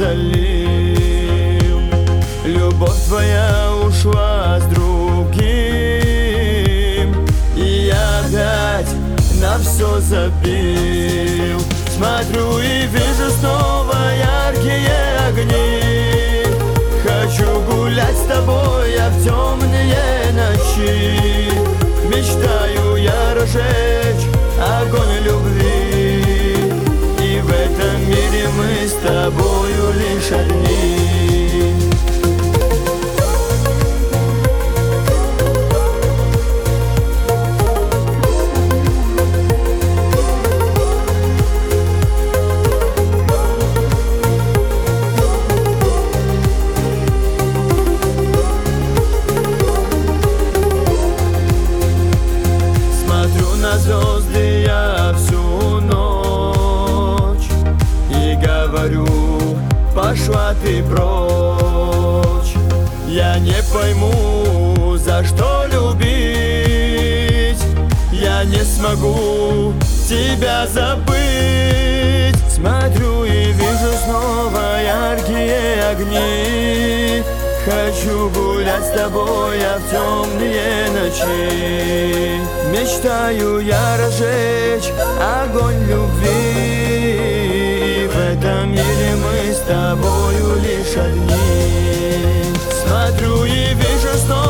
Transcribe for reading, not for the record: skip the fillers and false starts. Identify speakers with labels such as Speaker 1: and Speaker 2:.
Speaker 1: залил. Любовь твоя ушла с другим, и я опять на все забил. Смотрю и вижу снова яркие огни. Хочу гулять с тобой я в темные ночи. Мечтаю я разжечь огонь любви, и в этом мире мы с тобою лишь одни. Звезды я всю ночь и говорю: пошла ты прочь. Я не пойму, за что любить. Я не смогу тебя забыть. Смотрю и вижу снова яркие огни. Хочу гулять с тобой я в темные ночи. Мечтаю я разжечь огонь любви. В этом мире мы с тобою лишь одни. Смотрю и вижу снова